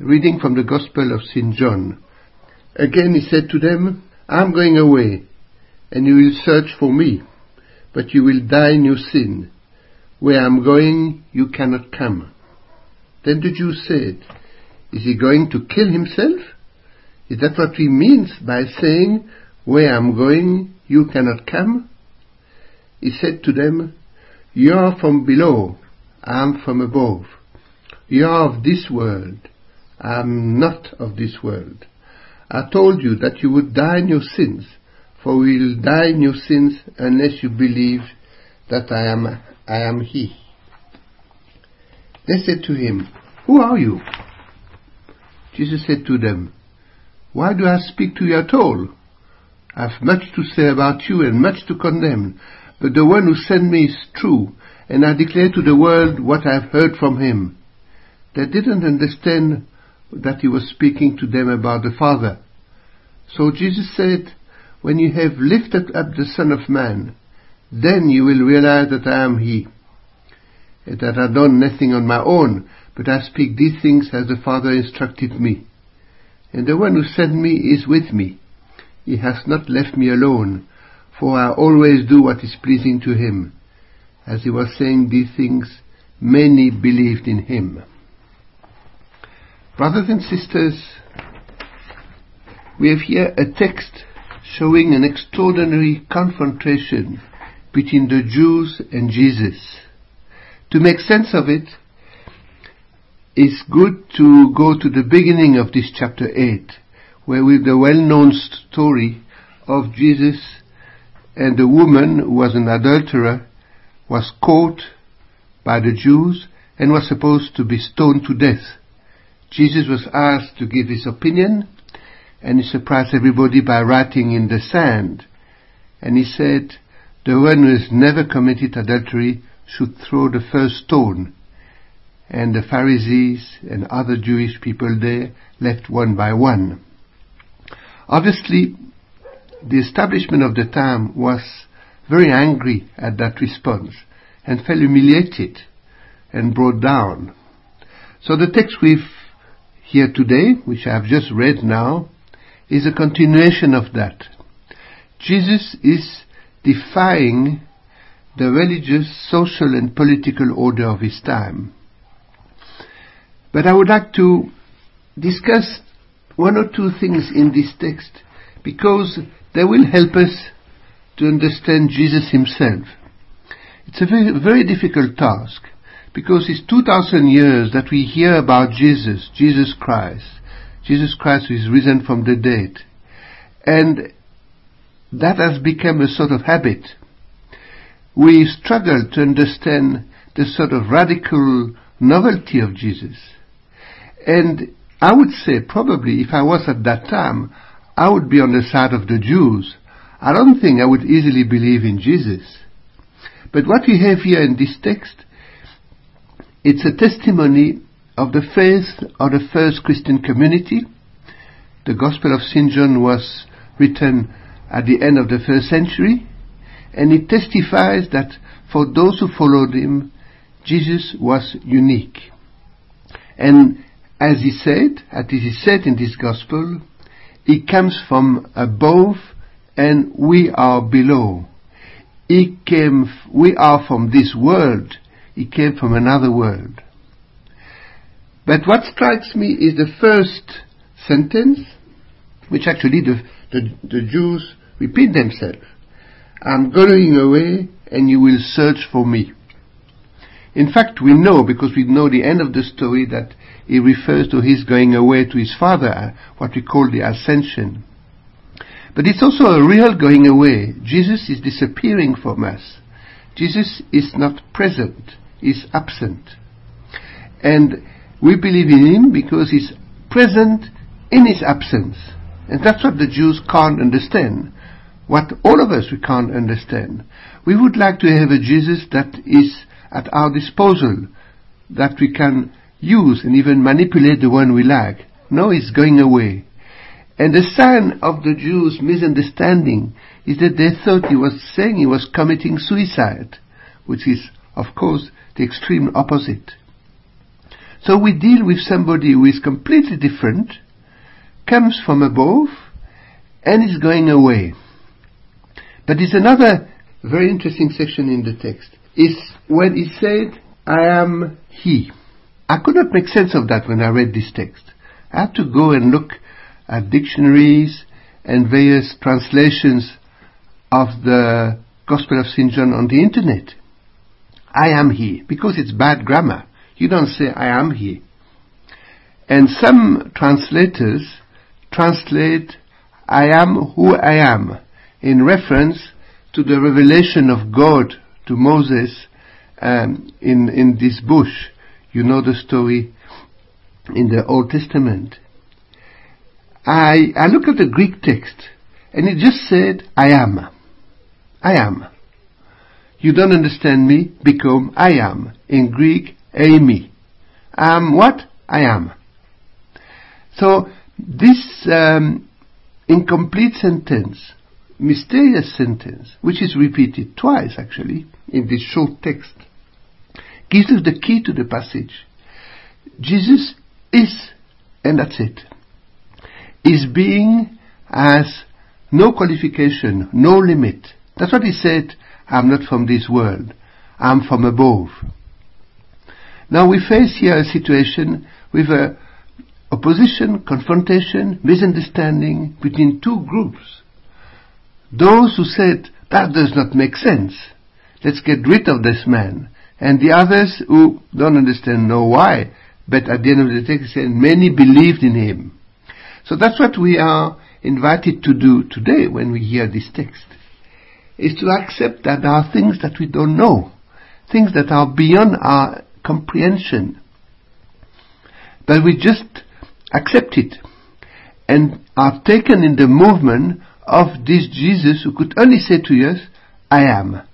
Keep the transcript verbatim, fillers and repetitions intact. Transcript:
Reading from the Gospel of Saint John. Again he said to them, I am going away, and you will search for me, but you will die in your sin. Where I am going, you cannot come. Then the Jews said, Is he going to kill himself? Is that what he means by saying, Where I am going, you cannot come? He said to them, You are from below, I am from above. You are of this world, I am not of this world. I told you that you would die in your sins, for we will die in your sins unless you believe that I am I am he. They said to him, Who are you? Jesus said to them, Why do I speak to you at all? I have much to say about you and much to condemn, but the one who sent me is true, and I declare to the world what I have heard from him. They didn't understand that he was speaking to them about the Father. So Jesus said, When you have lifted up the Son of Man, then you will realize that I am he, and that I have done nothing on my own, but I speak these things as the Father instructed me. And the one who sent me is with me. He has not left me alone, for I always do what is pleasing to him. As he was saying these things, many believed in him. Brothers and sisters, we have here a text showing an extraordinary confrontation between the Jews and Jesus. To make sense of it, it's good to go to the beginning of this chapter eight, where we have the well-known story of Jesus and the woman who was an adulterer was caught by the Jews and was supposed to be stoned to death. Jesus was asked to give his opinion, and he surprised everybody by writing in the sand. And he said, the one who has never committed adultery should throw the first stone. And the Pharisees and other Jewish people there left one by one. Obviously, the establishment of the time was very angry at that response and felt humiliated and brought down. So the text we've here today, which I have just read now, is a continuation of that. Jesus is defying the religious, social and political order of his time. But I would like to discuss one or two things in this text because they will help us to understand Jesus himself. It's a very, very difficult task because it's two thousand years that we hear about Jesus, Jesus Christ, Jesus Christ who is risen from the dead. And that has become a sort of habit. We struggle to understand the sort of radical novelty of Jesus. And I would say probably if I was at that time, I would be on the side of the Jews. I don't think I would easily believe in Jesus. But what we have here in this text, it's a testimony of the faith of the first Christian community. The Gospel of Saint John was written at the end of the first century, and it testifies that for those who followed him, Jesus was unique. And as he said, as it is said in this Gospel, he comes from above and we are below. He came, we are from this world, he came from another world. But what strikes me is the first sentence, which actually the, the, the Jews repeat themselves. I'm going away and you will search for me. In fact, we know, because we know the end of the story, that he refers to his going away to his Father, what we call the ascension. But it's also a real going away. Jesus is disappearing from us. Jesus is not present, he's absent. And we believe in him because he's present in his absence. And that's what the Jews can't understand. What all of us we can't understand. We would like to have a Jesus that is at our disposal, that we can use and even manipulate the one we like. No, he's going away. And the sign of the Jews' misunderstanding is that they thought he was saying he was committing suicide, which is, of course, the extreme opposite. So we deal with somebody who is completely different, comes from above, and is going away. But there's another very interesting section in the text. It's when he said, I am he. I could not make sense of that when I read this text. I had to go and look at dictionaries and various translations of the Gospel of Saint John on the internet. I am he, because it's bad grammar. You don't say I am he. And some translators translate I am who I am in reference to the revelation of God to Moses um, in, in this bush. You know the story in the Old Testament. I, I look at the Greek text and it just said, I am. I am. You don't understand me? Become I am. In Greek, eimi. I am what? I am. So this um, incomplete sentence, mysterious sentence, which is repeated twice actually in this short text, gives us the key to the passage. Jesus is, and that's it. His being has no qualification, no limit. That's what he said, I'm not from this world, I'm from above. Now we face here a situation with a opposition, confrontation, misunderstanding between two groups. Those who said, that does not make sense, let's get rid of this man. And the others who don't understand know why, but at the end of the text said, many believed in him. So that's what we are invited to do today when we hear this text, is to accept that there are things that we don't know, things that are beyond our comprehension. But we just accept it and are taken in the movement of this Jesus who could only say to us, I am.